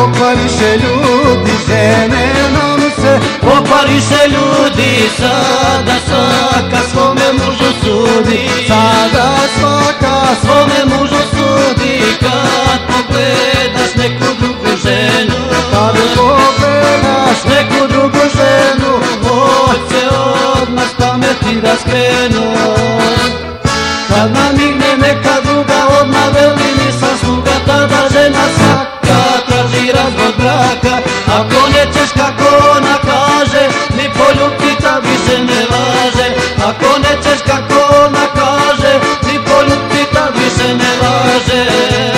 Popariše ljudi, žene nam se. Popariše ljudi, sada svaka svome mužu sudi. Sada svaka Svome mužu sudi, kad pogledaš neku drugu ženu. Kad pogledaš neku drugu ženu, hoće odmah s pameti da skrenu. Kad namigne neka druga, odmah veli nisam sluga. Tada žena svaka traži razvod braka. Ako nećeš kako ona kaže, ni poljubi tad više ne važe. Ako nećeš kako ona kaže, ni poljubi tad više ne važe.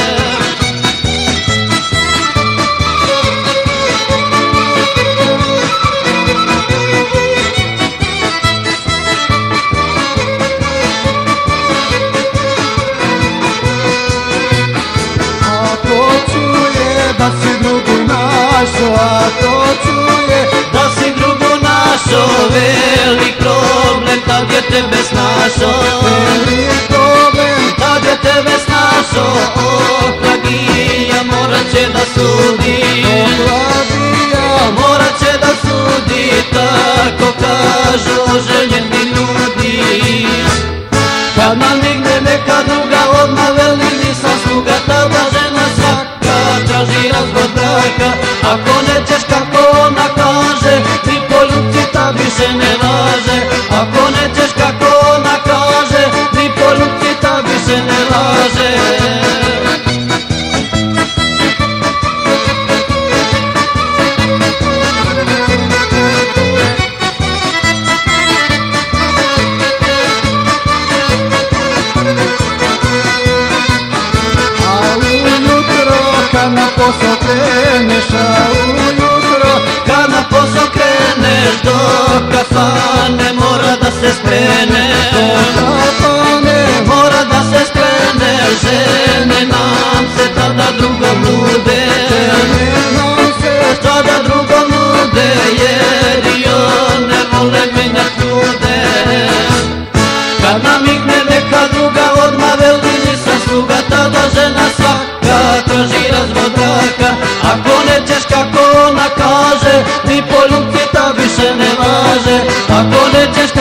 da si drugu našo, ako čuje da si drugu našo, velik problem tad je tebe snašo. Velik problem tad je tebe snašo, Oklagija morat će da sudi. Oklagija morat će da sudi, tako kažu oženjeni ljudi. Kad namigne neka druga, odmah veli nisam sluga. Tada žena svaka traži razvod braka. Ako nećeš kako ona kaže, ni poljubi tad više ne važe. Ako nećeš kako ona kaže, ni poljubi tad više ne važe. na posao kreneš, a ujutro kad na posao kreneš, do kafane mora da se sprene. Mora da se sprene, žene nam se tada drugom nude. Tada drugom nude, jer i one vole menjat ljude. Kad namigne neka druga, odmah veli nisam sluga. Tada žena svaka traži razvod braka. Ako nećeš kako ona kaže, ni poljubi tad više ne važe. Ako nećeš